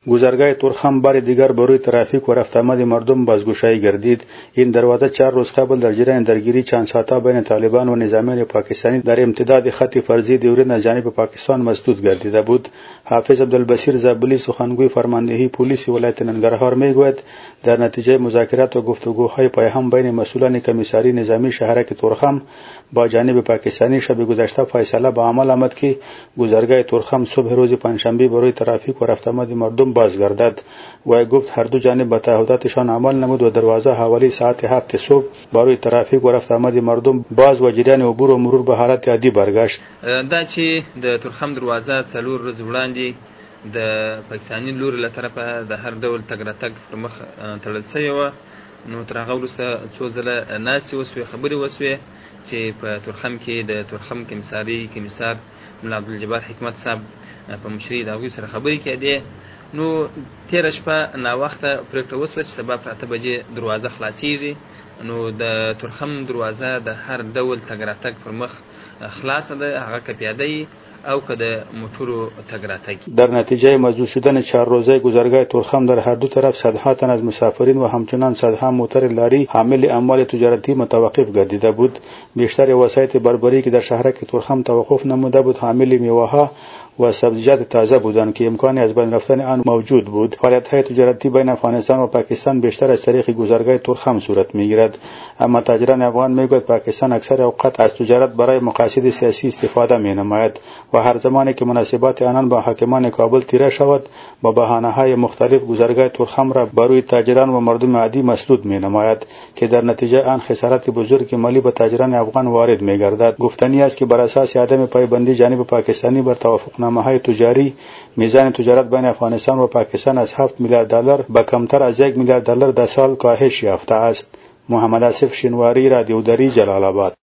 گذرگاه تورخم بار دیگر بروی ترافیک و رفت آمد مردم بازگشایی گردید. این دروازه 4 روز قبل در جریان درگیری چند ساعته بین طالبان و نظامیان پاکستانی در امتداد خط فرضی دیورین از جانب پاکستان مسدود گردیده بود. حافظ عبدالبصیر زابلی سخنگوی فرماندهی پلیس ولایت ننگرهار میگوید در نتیجه مذاکرات و گفتگوهای پایهم بین مسئولان کمیساری نظامی شهرک تورخم با جانب پاکستانی شب گذشته فیصله به عمل آمد که گذرگاه تورخم صبح روز پنجشنبه بروی ترافیک و رفت آمد مردم بازگردد. و گفت هر دو جانب به تعهداتشان عمل نمود و دروازه حوالی ساعت 7 صبح بروی ترافیک و رفت آمد مردم باز و جریان عبور و مرور به حالت عادي برگشت. دا چې د تورخم دروازه څلور ورځې وړاندې د پاکستاني لوري له طرفه د هر ډول تګ راتګ پر مخ تړل شوې وه. نو تر هغه وروسته څو ځله ناستې وسوې، خبرې وسوې چې په تورخم کې د تورخم کمیسار ملا عبدالجبار حکمت صاحب په مشرۍ د هغوی سره خبرې کېدې. نو تېره شپه ناوخته پرېکړه وسوه چې سبا پر 8 بجې دروازه خلاصېږي. نو د تورخم دروازه د هر ډول تګ راتګ پر مخ خلاصه ده، هغه که پیاده او که د موټرو تګ راتګ. در نتیجه مسدود شدن 4 روزه گذرگاه تورخم در هر دو طرف صدها تن از مسافرین و همچنان صدها موتر لاری حامل اموال تجارتی متوقف گردیده بود. بیشتر وسایط بربری که در شهرک تورخم توقف نموده بود حامل میوه‌ها و سبزیجات تازه بودند که امکانی از بین رفتن آن موجود بود. فعالیت‌های تجارتی بین افغانستان و پاکستان بیشتر از طریق گذرگاه تورخم صورت می‌گیرد، اما تاجران افغان میگوید پاکستان اکثر اوقات از تجارت برای مقاصد سیاسی استفاده می‌نماید و هر زمانی که مناسبات آنان با حاکمان کابل تیره شود با بهانه‌های مختلف گذرگاه تورخم را بروی تاجران و مردم عادی مسدود می‌نماید که در نتیجه آن خسارت بزرگ مالی به تاجران افغان وارد می‌گردد. گفتنی است که بر اساس عدم پایبندی جانب پاکستانی بر توافقنامه‌های تجاری میزان تجارت بین افغانستان و پاکستان از 7 میلیارد دلار به کمتر از 1 میلیارد دلار در سال کاهش یافته است. محمد آصف شینواری، رادیو دری، جلال آباد.